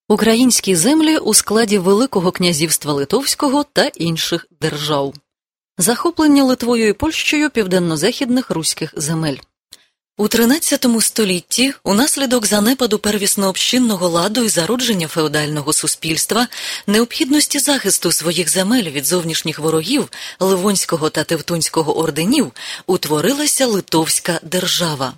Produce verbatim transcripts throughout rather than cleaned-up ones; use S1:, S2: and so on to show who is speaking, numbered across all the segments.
S1: Українські землі у складі Великого князівства Литовського та інших держав. Захоплення Литвою і Польщею південно-західних руських земель. У тринадцятому столітті, унаслідок занепаду первісно-общинного ладу і зародження феодального суспільства, необхідності захисту своїх земель від зовнішніх ворогів Ливонського та Тевтонського орденів, утворилася Литовська держава.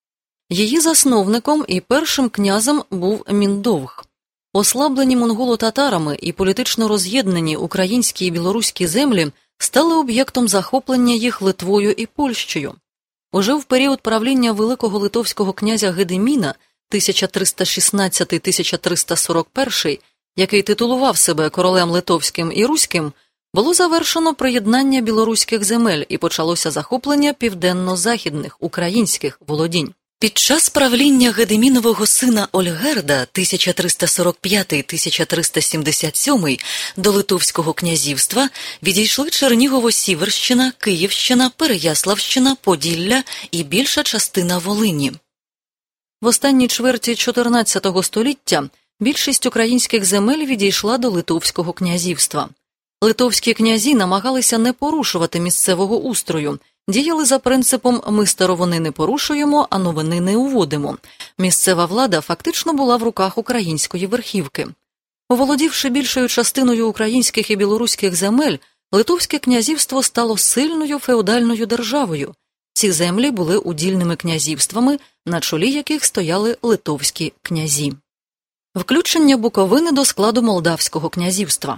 S1: Її засновником і першим князем був Міндовг. Ослаблені монголо-татарами і політично роз'єднані українські і білоруські землі стали об'єктом захоплення їх Литвою і Польщею. Уже в період правління великого литовського князя Гедеміна тисяча триста шістнадцятий - тисяча триста сорок перший, який титулував себе королем литовським і руським, було завершено приєднання білоруських земель і почалося захоплення південно-західних українських володінь. Під час правління Гедемінового сина Ольгерда тисяча триста сорок п'ятий - тисяча триста сімдесят сьомий до Литовського князівства відійшли Чернігово-Сіверщина, Київщина, Переяславщина, Поділля і більша частина Волині. В останній чверті чотирнадцятого століття більшість українських земель відійшла до Литовського князівства. Литовські князі намагалися не порушувати місцевого устрою, діяли за принципом «ми старовини не порушуємо, а новини не уводимо». Місцева влада фактично була в руках української верхівки. Оволодівши більшою частиною українських і білоруських земель, Литовське князівство стало сильною феодальною державою. Ці землі були удільними князівствами, на чолі яких стояли литовські князі. Включення Буковини до складу Молдавського князівства.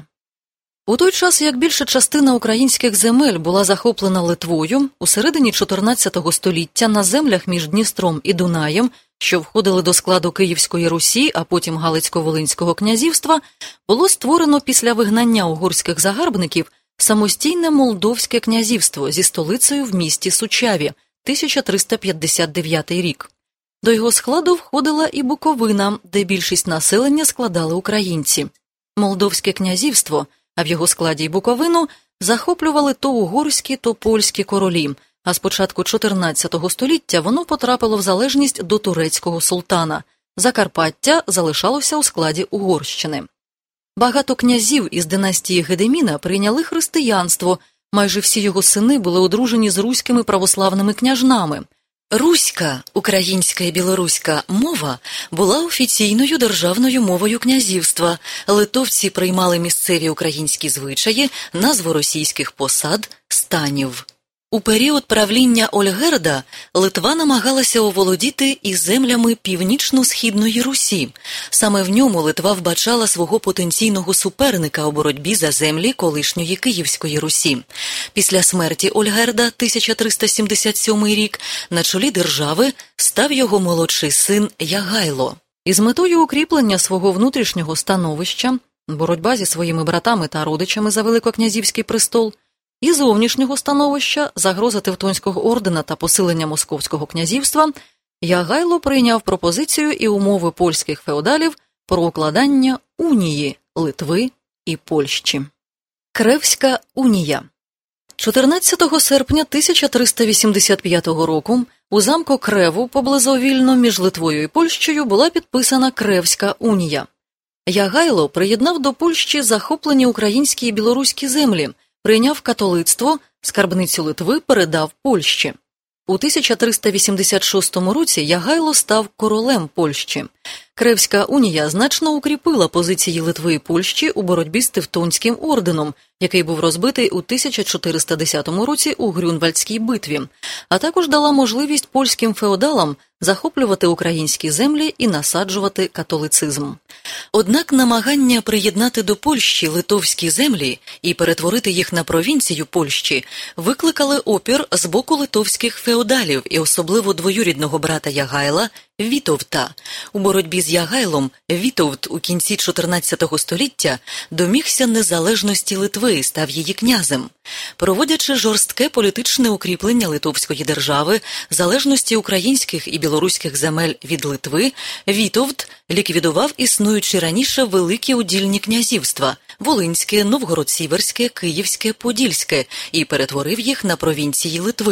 S1: У той час, як більша частина українських земель була захоплена Литвою, у середині чотирнадцятого століття на землях між Дністром і Дунаєм, що входили до складу Київської Русі, а потім Галицько-Волинського князівства, було створено після вигнання угорських загарбників самостійне Молдовське князівство зі столицею в місті Сучаві, тисяча триста п'ятдесят дев'ятий рік. До його складу входила і Буковина, де більшість населення складали українці. Молдовське князівство, а в його складі й Буковину, захоплювали то угорські, то польські королі, а з початку чотирнадцятого століття воно потрапило в залежність до турецького султана. Закарпаття залишалося у складі Угорщини. Багато князів із династії Гедеміна прийняли християнство, майже всі його сини були одружені з руськими православними княжнами. Руська, українська і білоруська мова була офіційною державною мовою князівства. Литовці приймали місцеві українські звичаї, назву російських посад – станів. У період правління Ольгерда Литва намагалася оволодіти і землями північно-східної Русі. Саме в ньому Литва вбачала свого потенційного суперника у боротьбі за землі колишньої Київської Русі. Після смерті Ольгерда, тисяча триста сімдесят сьомий рік, на чолі держави став його молодший син Ягайло. Із метою укріплення свого внутрішнього становища, боротьба зі своїми братами та родичами за великокнязівський престол, і зовнішнього становища, загроза Тевтонського ордена та посилення Московського князівства, Ягайло прийняв пропозицію і умови польських феодалів про укладання унії Литви і Польщі. Кревська унія. чотирнадцятого серпня тисяча триста вісімдесят п'ятого року у замку Креву поблизу Вільно між Литвою і Польщею була підписана Кревська унія. Ягайло приєднав до Польщі захоплені українські і білоруські землі, прийняв католицтво, скарбницю Литви передав Польщі. У тисяча триста вісімдесят шостому році Ягайло став королем Польщі. Кревська унія значно укріпила позиції Литви і Польщі у боротьбі з Тевтонським орденом, який був розбитий у тисяча чотириста десятому році у Грюнвальдській битві, а також дала можливість польським феодалам захоплювати українські землі і насаджувати католицизм. Однак намагання приєднати до Польщі литовські землі і перетворити їх на провінцію Польщі викликали опір з боку литовських феодалів і особливо двоюрідного брата Ягайла – Вітовта. У боротьбі з Ягайлом Вітовт у кінці чотирнадцятого століття домігся незалежності Литви і став її князем. Проводячи жорстке політичне укріплення литовської держави, залежності українських і білоруських земель від Литви, Вітовт ліквідував існуючі раніше великі удільні князівства – Волинське, Новгород-Сіверське, Київське, Подільське – і перетворив їх на провінції Литви.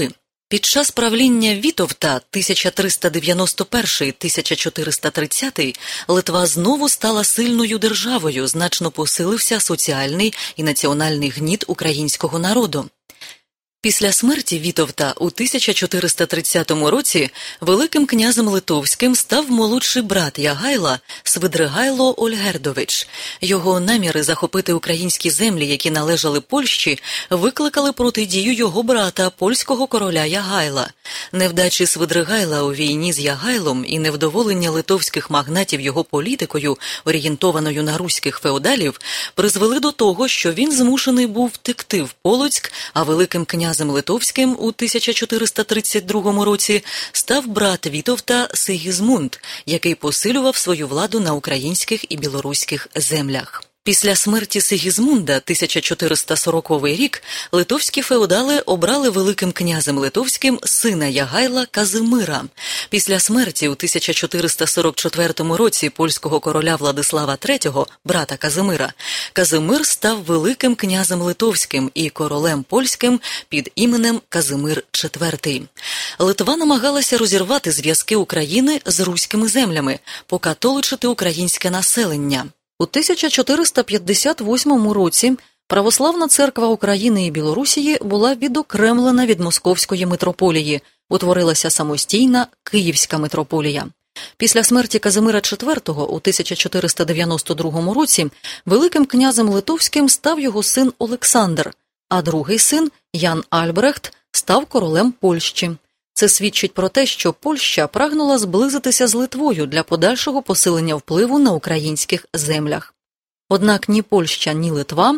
S1: Під час правління Вітовта тисяча триста дев'яносто перший — тисяча чотириста тридцятий Литва знову стала сильною державою, значно посилився соціальний і національний гніт українського народу. Після смерті Вітовта у тисяча чотириста тридцятому році Великим князем Литовським став молодший брат Ягайла Свидригайло Ольгердович. Його наміри захопити українські землі, які належали Польщі, викликали протидію його брата, польського короля Ягайла. Невдачі Свидригайла у війні з Ягайлом і невдоволення литовських магнатів його політикою, орієнтованою на руських феодалів, призвели до того, що він змушений був втекти в Полоцьк, а Великим князем Литовським у тисяча чотириста тридцять другому році став брат Вітовта Сигізмунд, який посилював свою владу на українських і білоруських землях. Після смерті Сигізмунда, тисяча чотириста сороковий рік, литовські феодали обрали Великим князем Литовським сина Ягайла Казимира. Після смерті у тисяча чотириста сорок четвертому році польського короля Владислава третього, брата Казимира, Казимир став Великим князем Литовським і королем польським під іменем Казимир четвертий. Литва намагалася розірвати зв'язки України з руськими землями, покатоличити українське населення. У тисяча чотириста п'ятдесят восьмому році Православна церква України і Білорусії була відокремлена від Московської митрополії, утворилася самостійна Київська митрополія. Після смерті Казимира четвертого у тисяча чотириста дев'яносто другому році Великим князем Литовським став його син Олександр, а другий син Ян Альбрехт став королем Польщі. Це свідчить про те, що Польща прагнула зблизитися з Литвою для подальшого посилення впливу на українських землях. Однак ні Польща, ні Литва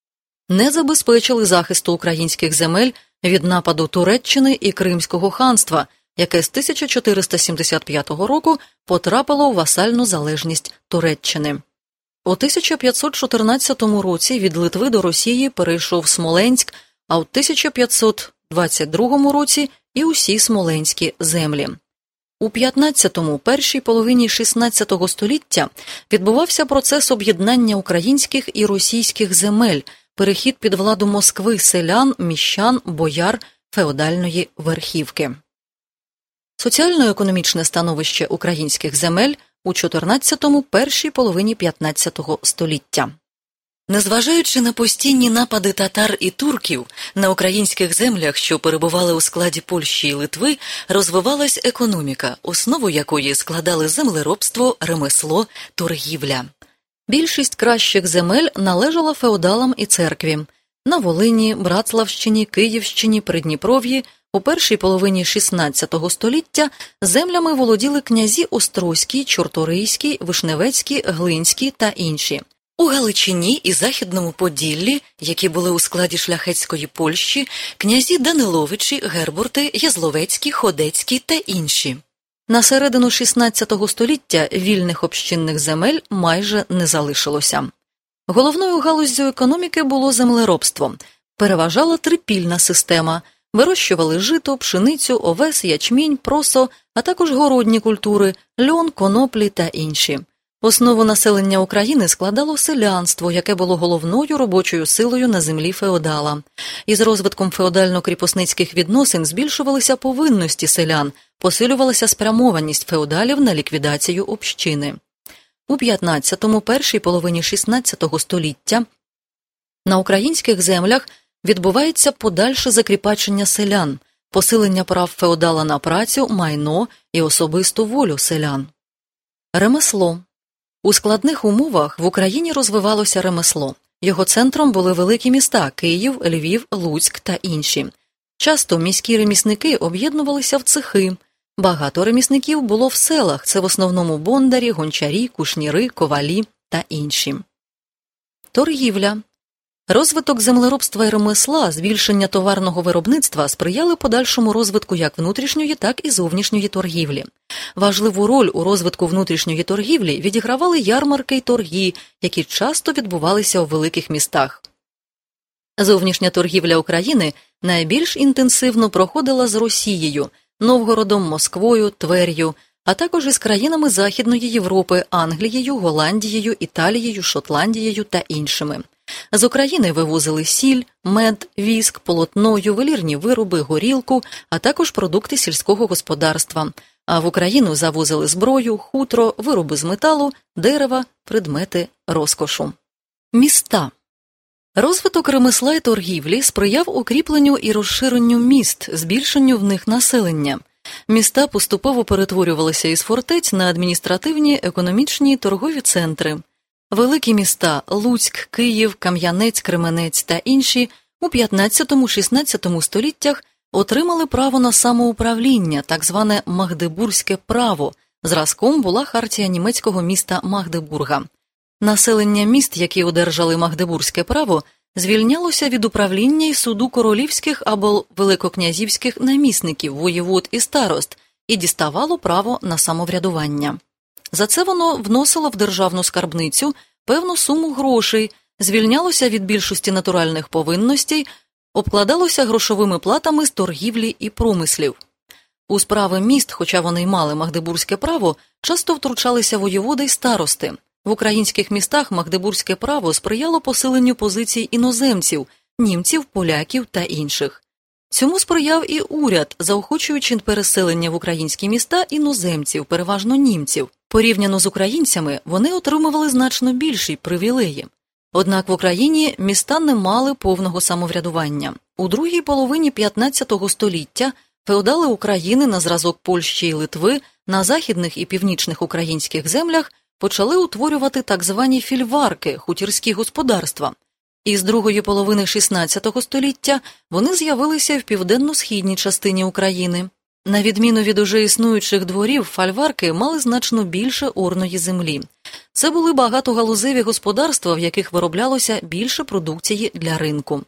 S1: не забезпечили захисту українських земель від нападу Туреччини і Кримського ханства, яке з тисяча чотириста сімдесят п'ятого року потрапило у васальну залежність Туреччини. У тисяча п'ятсот чотирнадцятому році від Литви до Росії перейшов Смоленськ, а у тисяча п'ятсот двадцять другому році і усі смоленські землі. У п'ятнадцятому, першій половині шістнадцятого століття відбувався процес об'єднання українських і російських земель, перехід під владу Москви селян, міщан, бояр, феодальної верхівки. Соціально-економічне становище українських земель у чотирнадцятому, першій половині п'ятнадцятого століття. Незважаючи на постійні напади татар і турків, на українських землях, що перебували у складі Польщі і Литви, розвивалась економіка, основу якої складали землеробство, ремесло, торгівля. Більшість кращих земель належала феодалам і церкві. На Волині, Братславщині, Київщині, Придніпров'ї у першій половині шістнадцятого століття землями володіли князі Острозькі, Чорторийські, Вишневецькі, Глинські та інші. У Галичині і Західному Поділлі, які були у складі шляхетської Польщі, князі Даниловичі, Гербурти, Язловецькі, Ходецькі та інші. На середину шістнадцятого століття вільних общинних земель майже не залишилося. Головною галуззю економіки було землеробство. Переважала трипільна система. Вирощували жито, пшеницю, овес, ячмінь, просо, а також городні культури – льон, коноплі та інші. Основу населення України складало селянство, яке було головною робочою силою на землі феодала. Із розвитком феодально-кріпосницьких відносин збільшувалися повинності селян, посилювалася спрямованість феодалів на ліквідацію общини. У п'ятнадцятому, першій половині шістнадцятого століття на українських землях відбувається подальше закріпачення селян, посилення прав феодала на працю, майно і особисту волю селян. Ремесло. У складних умовах в Україні розвивалося ремесло. Його центром були великі міста – Київ, Львів, Луцьк та інші. Часто міські ремісники об'єднувалися в цехи. Багато ремісників було в селах – це в основному бондарі, гончарі, кушніри, ковалі та інші. Торгівля. Розвиток землеробства і ремесла, збільшення товарного виробництва сприяли подальшому розвитку як внутрішньої, так і зовнішньої торгівлі. Важливу роль у розвитку внутрішньої торгівлі відігравали ярмарки й торги, які часто відбувалися у великих містах. Зовнішня торгівля України найбільш інтенсивно проходила з Росією, Новгородом, Москвою, Твер'ю, а також із країнами Західної Європи – Англією, Голландією, Італією, Шотландією та іншими. З України вивозили сіль, мед, віск, полотно, ювелірні вироби, горілку, а також продукти сільського господарства. А в Україну завозили зброю, хутро, вироби з металу, дерева, предмети розкошу. Міста. Розвиток ремесла й торгівлі сприяв укріпленню і розширенню міст, збільшенню в них населення. Міста поступово перетворювалися із фортець на адміністративні, економічні і торгові центри. Великі міста – Луцьк, Київ, Кам'янець, Кременець та інші – у п'ятнадцятому-шістнадцятому століттях отримали право на самоуправління, так зване Магдебурзьке право. Зразком була хартія німецького міста Магдебурга. Населення міст, які одержали Магдебурзьке право, звільнялося від управління й суду королівських або великокнязівських намісників, воєвод і старост і діставало право на самоврядування. За це воно вносило в державну скарбницю певну суму грошей, звільнялося від більшості натуральних повинностей, обкладалося грошовими платами з торгівлі і промислів. У справи міст, хоча вони й мали Магдебурзьке право, часто втручалися воєводи й старости. В українських містах Магдебурзьке право сприяло посиленню позицій іноземців, німців, поляків та інших. Цьому сприяв і уряд, заохочуючи переселення в українські міста іноземців, переважно німців. Порівняно з українцями, вони отримували значно більші привілеї. Однак в Україні міста не мали повного самоврядування. У другій половині п'ятнадцятого століття феодали України на зразок Польщі і Литви на західних і північних українських землях почали утворювати так звані фільварки – хутірські господарства. І з другої половини шістнадцятого століття вони з'явилися в південно-східній частині України. На відміну від уже існуючих дворів, фальварки мали значно більше орної землі. Це були багатогалузеві господарства, в яких вироблялося більше продукції для ринку.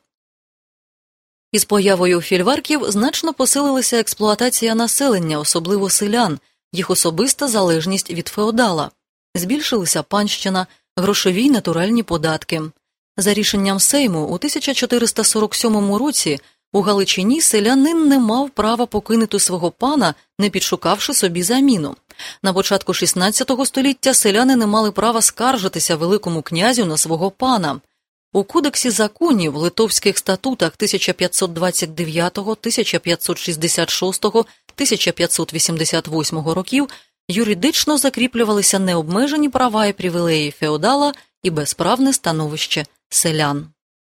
S1: Із появою фільварків значно посилилася експлуатація населення, особливо селян, їх особиста залежність від феодала. Збільшилися панщина, грошові й натуральні податки. За рішенням Сейму у тисяча чотириста сорок сьомому році у Галичині селянин не мав права покинути свого пана, не підшукавши собі заміну. На початку шістнадцятого століття селяни не мали права скаржитися великому князю на свого пана. У Кодексі законів, Литовських статутах тисяча п'ятсот двадцять дев'ятого, тисяча п'ятсот шістдесят шостого, тисяча п'ятсот вісімдесят восьмого років юридично закріплювалися необмежені права і привілеї феодала і безправне становище селян.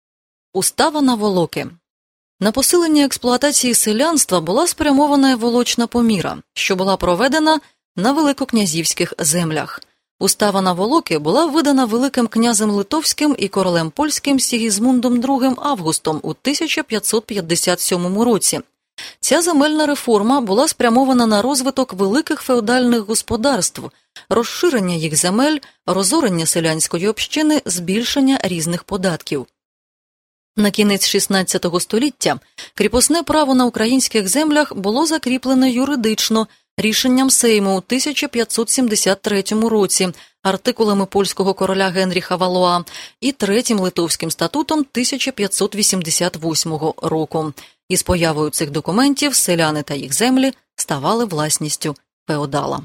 S1: Устава на волоки. На посилення експлуатації селянства була спрямована волочна поміра, що була проведена на великокнязівських землях. Устава на волоки була видана великим князем Литовським і королем польським Сігізмундом другим Августом у тисяча п'ятсот п'ятдесят сьомому році. Ця земельна реформа була спрямована на розвиток великих феодальних господарств, розширення їх земель, розорення селянської общини, збільшення різних податків. На кінець шістнадцятого століття кріпосне право на українських землях було закріплене юридично рішенням Сейму у тисяча п'ятсот сімдесят третьому році, артикулами польського короля Генріха Валуа і третім Литовським статутом тисяча п'ятсот вісімдесят восьмого року. Із появою цих документів селяни та їх землі ставали власністю феодала.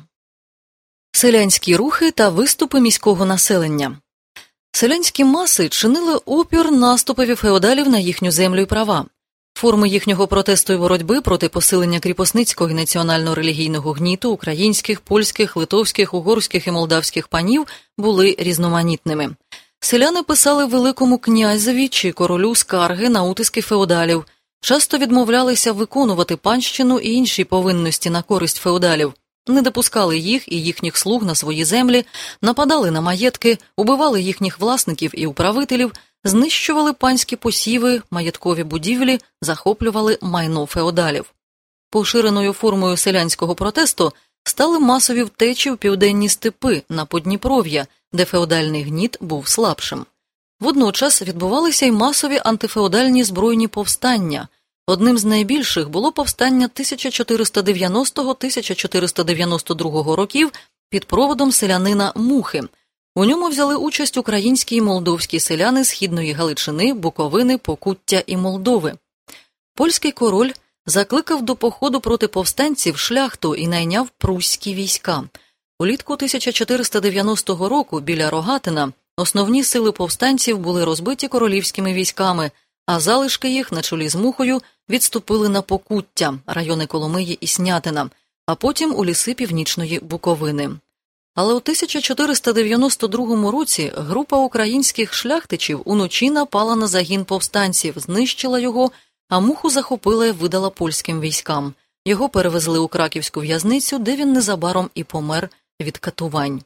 S1: Селянські рухи та виступи міського населення. Селянські маси чинили опір наступові феодалів на їхню землю і права. Форми їхнього протесту і боротьби проти посилення кріпосницького і національно-релігійного гніту українських, польських, литовських, угорських і молдавських панів були різноманітними. Селяни писали великому князеві чи королю скарги на утиски феодалів, часто відмовлялися виконувати панщину і інші повинності на користь феодалів, не допускали їх і їхніх слуг на свої землі, нападали на маєтки, убивали їхніх власників і управителів, знищували панські посіви, маєткові будівлі, захоплювали майно феодалів. Поширеною формою селянського протесту стали масові втечі в південні степи на Подніпров'я, де феодальний гніт був слабшим. Водночас відбувалися й масові антифеодальні збройні повстання. Одним з найбільших було повстання тисяча чотириста дев'яностого - тисяча чотириста дев'яносто другого років під проводом селянина Мухи. У ньому взяли участь українські і молдовські селяни Східної Галичини, Буковини, Покуття і Молдови. Польський король закликав до походу проти повстанців шляхту і найняв пруські війська. Улітку тисяча чотириста дев'яностого року біля Рогатина Основні сили повстанців були розбиті королівськими військами, а залишки їх на чолі з Мухою відступили на Покуття, райони Коломиї і Снятина, а потім у ліси Північної Буковини. Але у тисяча чотириста дев'яносто другому році група українських шляхтичів уночі напала на загін повстанців, знищила його, а Муху захопила і видала польським військам. Його перевезли у краківську в'язницю, де він незабаром і помер від катувань.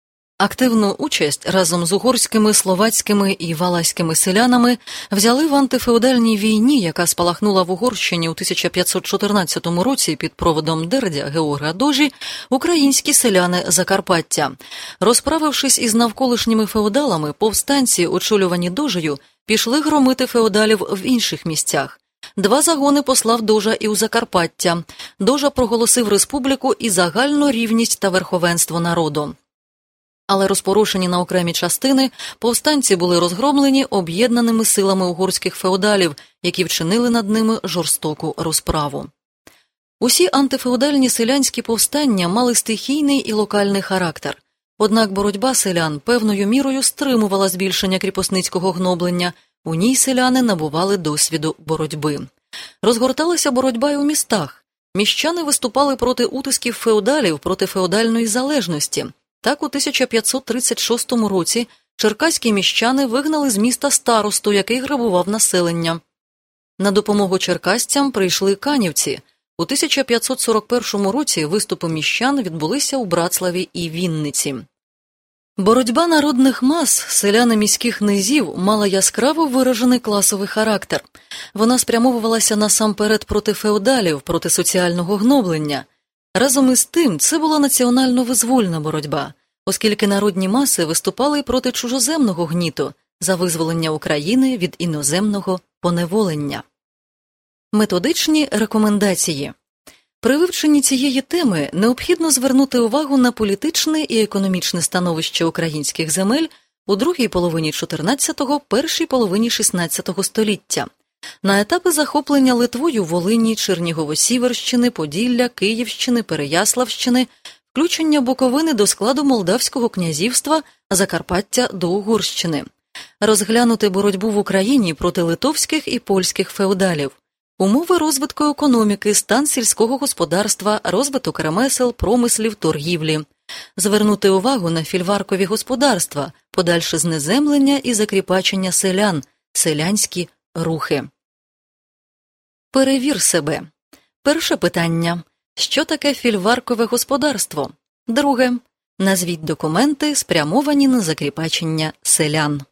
S1: Активну участь разом з угорськими, словацькими і валаськими селянами взяли в антифеодальній війні, яка спалахнула в Угорщині у тисяча п'ятсот чотирнадцятому році під проводом Дердя Георга Дожі, українські селяни Закарпаття. Розправившись із навколишніми феодалами, повстанці, очолювані Дожею, пішли громити феодалів в інших місцях. Два загони послав Дожа і у Закарпаття. Дожа проголосив республіку і загальну рівність та верховенство народу. Але розпорошені на окремі частини, повстанці були розгромлені об'єднаними силами угорських феодалів, які вчинили над ними жорстоку розправу. Усі антифеодальні селянські повстання мали стихійний і локальний характер. Однак боротьба селян певною мірою стримувала збільшення кріпосницького гноблення, у ній селяни набували досвіду боротьби. Розгорталася боротьба й у містах. Міщани виступали проти утисків феодалів, проти феодальної залежності. Так, у тисяча п'ятсот тридцять шостому році черкаські міщани вигнали з міста старосту, який грабував населення. На допомогу черкасцям прийшли канівці. У тисяча п'ятсот сорок першому році виступи міщан відбулися у Братславі і Вінниці. Боротьба народних мас, селяни міських низів, мала яскраво виражений класовий характер. Вона спрямовувалася насамперед проти феодалів, проти соціального гноблення. Разом із тим, це була національно-визвольна боротьба, оскільки народні маси виступали й проти чужоземного гніту, за визволення України від іноземного поневолення. Методичні рекомендації. При вивченні цієї теми необхідно звернути увагу на політичне і економічне становище українських земель у другій половині чотирнадцятого – першій половині шістнадцятого століття, на етапи захоплення Литвою Волині, Чернігово-Сіверщини, Поділля, Київщини, Переяславщини, включення Буковини до складу Молдавського князівства, Закарпаття до Угорщини, розглянути боротьбу в Україні проти литовських і польських феодалів, умови розвитку економіки, стан сільського господарства, розвиток ремесел, промислів, торгівлі, звернути увагу на фільваркові господарства, подальше знеземлення і закріпачення селян, селянські рухи. Перевір себе. Перше питання. Що таке фільваркове господарство? Друге. Назвіть документи, спрямовані на закріпачення селян.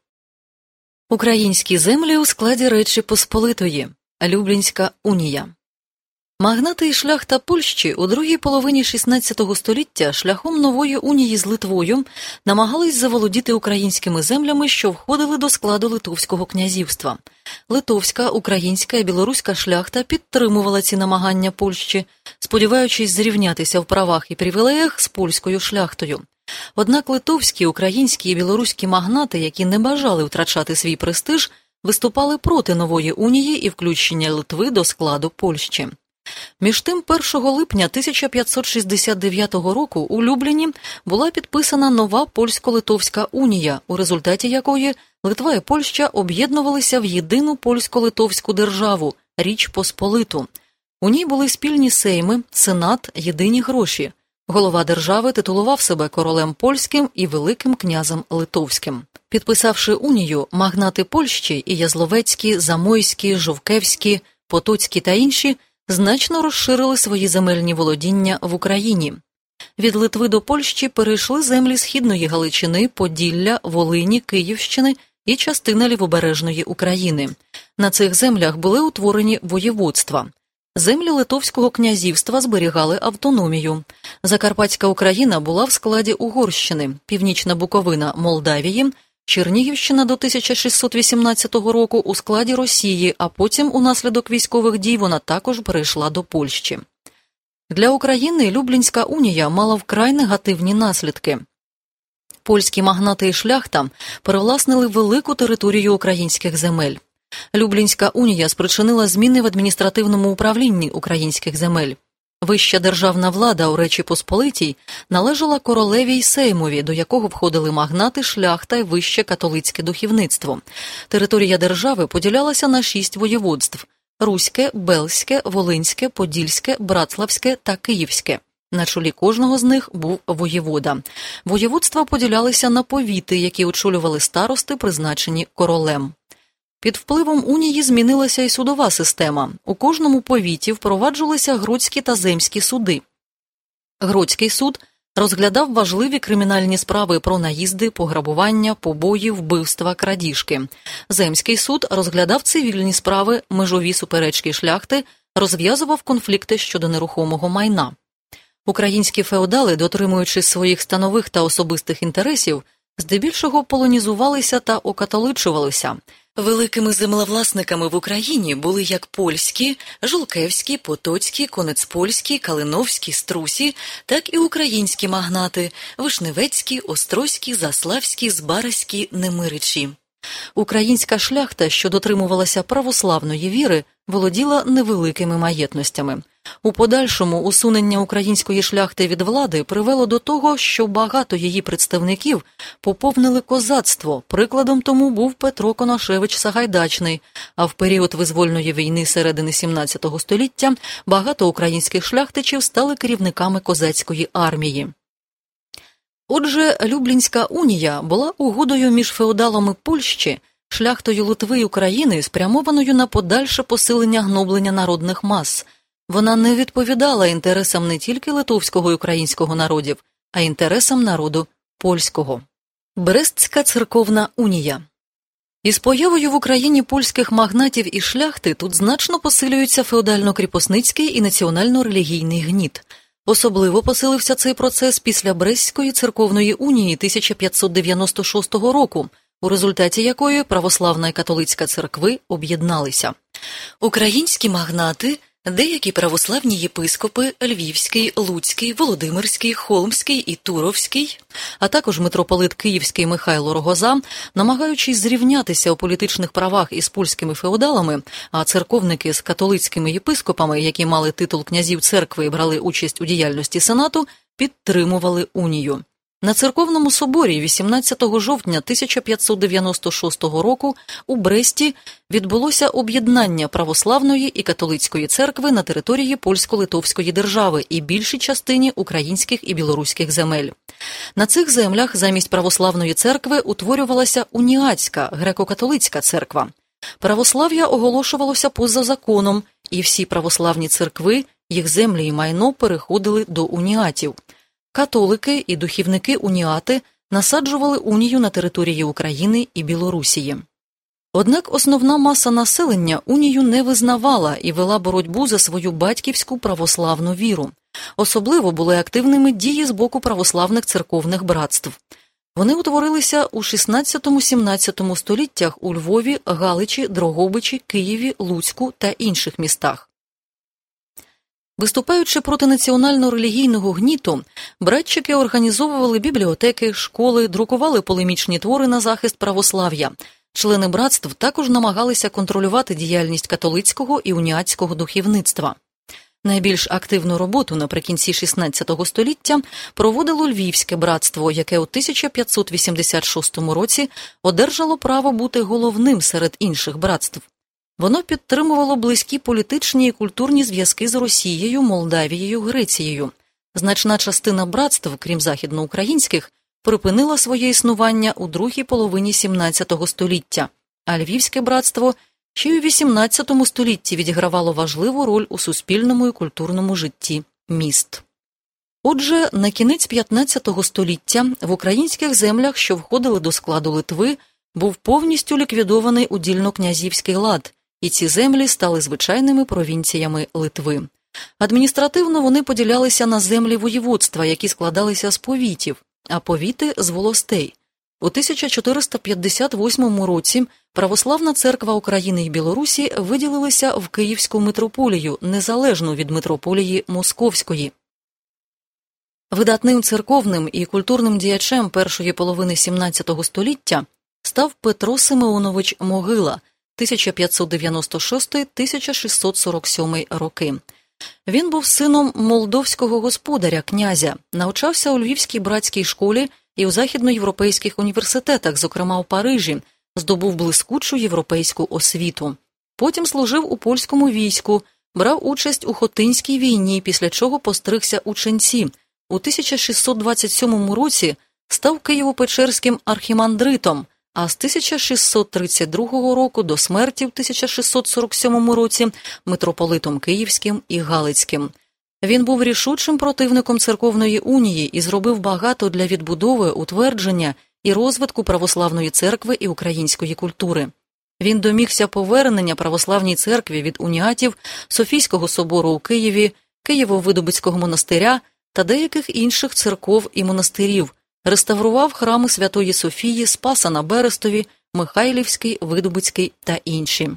S1: Українські землі у складі Речі Посполитої. Люблінська унія. Магнати і шляхта Польщі у другій половині шістнадцятого століття шляхом нової унії з Литвою намагались заволодіти українськими землями, що входили до складу Литовського князівства. Литовська, українська і білоруська шляхта підтримувала ці намагання Польщі, сподіваючись зрівнятися в правах і привілеях з польською шляхтою. Однак литовські, українські і білоруські магнати, які не бажали втрачати свій престиж, виступали проти нової унії і включення Литви до складу Польщі. Між тим, першого липня тисяча п'ятсот шістдесят дев'ятого року у Любліні була підписана нова польсько-литовська унія, у результаті якої Литва і Польща об'єднувалися в єдину польсько-литовську державу – Річ Посполиту. У ній були спільні сейми, сенат, єдині гроші. Голова держави титулував себе королем польським і великим князем литовським. Підписавши унію, магнати Польщі – і Язловецькі, Замойські, Жовкевські, Потоцькі та інші – значно розширили свої земельні володіння в Україні. Від Литви до Польщі перейшли землі Східної Галичини, Поділля, Волині, Київщини і частина Лівобережної України. На цих землях були утворені воєводства. Землі Литовського князівства зберігали автономію. Закарпатська Україна була в складі Угорщини, Північна Буковина – Молдавії, Чернігівщина до тисяча шістсот вісімнадцятого року у складі Росії, а потім унаслідок військових дій вона також перейшла до Польщі. Для України Люблінська унія мала вкрай негативні наслідки. Польські магнати і шляхта перевласнили велику територію українських земель. Люблінська унія спричинила зміни в адміністративному управлінні українських земель. Вища державна влада у Речі Посполитій належала королеві й сеймові, до якого входили магнати, шляхта й вище католицьке духовництво. Територія держави поділялася на шість воєводств – Руське, Бельське, Волинське, Подільське, Братславське та Київське. На чолі кожного з них був воєвода. Воєводства поділялися на повіти, які очолювали старости, призначені королем. Під впливом унії змінилася і судова система. У кожному повіті впроваджувалися гродські та земські суди. Гродський суд розглядав важливі кримінальні справи про наїзди, пограбування, побої, вбивства, крадіжки. Земський суд розглядав цивільні справи, межові суперечки шляхти, розв'язував конфлікти щодо нерухомого майна. Українські феодали, дотримуючись своїх станових та особистих інтересів, здебільшого полонізувалися та окатоличувалися. Великими землевласниками в Україні були як польські, жолкевські, потоцькі, конецпольські, калиновські, струсі, так і українські магнати – вишневецькі, острозькі, заславські, збаразькі, немиричі. Українська шляхта, що дотримувалася православної віри, володіла невеликими маєтностями. У подальшому усунення української шляхти від влади привело до того, що багато її представників поповнили козацтво. Прикладом тому був Петро Конашевич Сагайдачний, а в період визвольної війни середини сімнадцятого століття багато українських шляхтичів стали керівниками козацької армії. Отже, Люблінська унія була угодою між феодалами Польщі, шляхтою Литви й України, спрямованою на подальше посилення гноблення народних мас. Вона не відповідала інтересам не тільки литовського і українського народів, а інтересам народу польського. Брестська церковна унія. Із появою в Україні польських магнатів і шляхти тут значно посилюється феодально-кріпосницький і національно-релігійний гніт. Особливо посилився цей процес після Брестської церковної унії тисяча п'ятсот дев'яносто шостого року, у результаті якої православна і католицька церкви об'єдналися. Українські магнати, деякі православні єпископи Львівський, Луцький, Володимирський, Холмський і Туровський, а також митрополит Київський Михайло Рогоза, намагаючись зрівнятися у політичних правах із польськими феодалами, а церковники з католицькими єпископами, які мали титул князів церкви і брали участь у діяльності сенату, підтримували унію. На церковному соборі вісімнадцятого жовтня тисяча п'ятсот дев'яносто шостого року у Бресті відбулося об'єднання православної і католицької церкви на території польсько-литовської держави і більшій частині українських і білоруських земель. На цих землях замість православної церкви утворювалася уніатська греко-католицька церква. Православ'я оголошувалося поза законом, і всі православні церкви, їх землі і майно переходили до уніатів. Католики і духівники-уніати насаджували унію на території України і Білорусії. Однак основна маса населення унію не визнавала і вела боротьбу за свою батьківську православну віру. Особливо були активними дії з боку православних церковних братств. Вони утворилися у шістнадцятому-сімнадцятому століттях у Львові, Галичі, Дрогобичі, Києві, Луцьку та інших містах. Виступаючи проти національно-релігійного гніту, братчики організовували бібліотеки, школи, друкували полемічні твори на захист православ'я. Члени братств також намагалися контролювати діяльність католицького і уніатського духовництва. Найбільш активну роботу наприкінці шістнадцятого століття проводило Львівське братство, яке у тисяча п'ятсот вісімдесят шостому році одержало право бути головним серед інших братств. Воно підтримувало близькі політичні і культурні зв'язки з Росією, Молдавією, Грецією. Значна частина братств, крім західноукраїнських, припинила своє існування у другій половині сімнадцятого століття, а Львівське братство ще й у вісімнадцятому столітті відігравало важливу роль у суспільному і культурному житті міст. Отже, на кінець п'ятнадцятого століття в українських землях, що входили до складу Литви, був повністю ліквідований удільно-князівський лад, і ці землі стали звичайними провінціями Литви. Адміністративно вони поділялися на землі воєводства, які складалися з повітів, а повіти – з волостей. У тисяча чотириста п'ятдесят восьмому році Православна церква України і Білорусі виділилися в Київську митрополію, незалежну від митрополії Московської. Видатним церковним і культурним діячем першої половини сімнадцятого століття став Петро Симеонович Могила, тисяча п'ятсот дев'яносто шостий - тисяча шістсот сорок сьомий роки. Він був сином молдовського господаря, князя, навчався у Львівській братській школі і у західноєвропейських університетах, зокрема у Парижі, здобув блискучу європейську освіту. Потім служив у польському війську, брав участь у Хотинській війні, після чого постригся у ченці. У тисяча шістсот двадцять сьомому році став Києво-Печерським архімандритом, а з тисяча шістсот тридцять другого року до смерті в тисяча шістсот сорок сьомому році митрополитом Київським і Галицьким. Він був рішучим противником церковної унії і зробив багато для відбудови, утвердження і розвитку православної церкви і української культури. Він домігся повернення православній церкві від уніатів Софійського собору у Києві, Києво-Видобицького монастиря та деяких інших церков і монастирів, реставрував храми Святої Софії, Спаса на Берестові, Михайлівський, Видобицький та інші.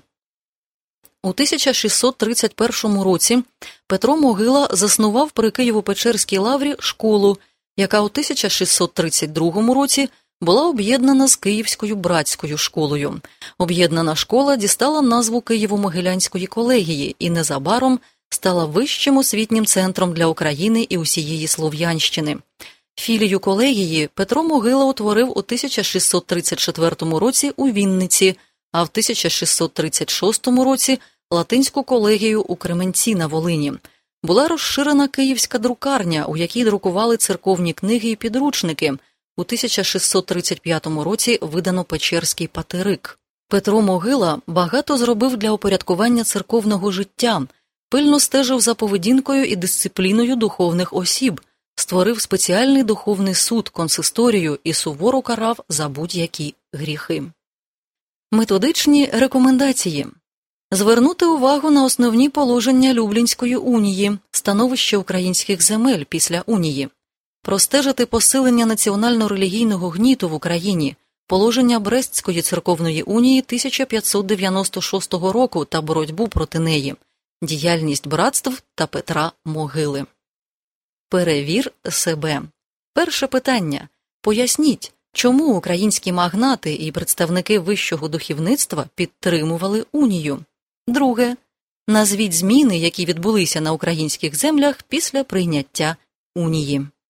S1: У тисяча шістсот тридцять першому році Петро Могила заснував при Києво-Печерській лаврі школу, яка у тисяча шістсот тридцять другому році була об'єднана з Київською братською школою. Об'єднана школа дістала назву Києво-Могилянської колегії і незабаром стала вищим освітнім центром для України і усієї Слов'янщини. Філію колегії Петро Могила утворив у тисяча шістсот тридцять четвертому році у Вінниці, а в тисяча шістсот тридцять шостому році латинську колегію у Кременці на Волині. Була розширена київська друкарня, у якій друкували церковні книги і підручники. У тисяча шістсот тридцять п'ятому році видано Печерський патерик. Петро Могила багато зробив для упорядкування церковного життя, пильно стежив за поведінкою і дисципліною духовних осіб, створив спеціальний духовний суд, консисторію і суворо карав за будь-які гріхи. Методичні рекомендації. Звернути увагу на основні положення Люблінської унії, становище українських земель після унії. Простежити посилення національно-релігійного гніту в Україні, положення Брестської церковної унії тисяча п'ятсот дев'яносто шостого року та боротьбу проти неї, діяльність братств та Петра Могили. Перевір себе. Перше питання. Поясніть, чому українські магнати і представники вищого духовництва підтримували унію? Друге. Назвіть зміни, які відбулися на українських землях після прийняття унії.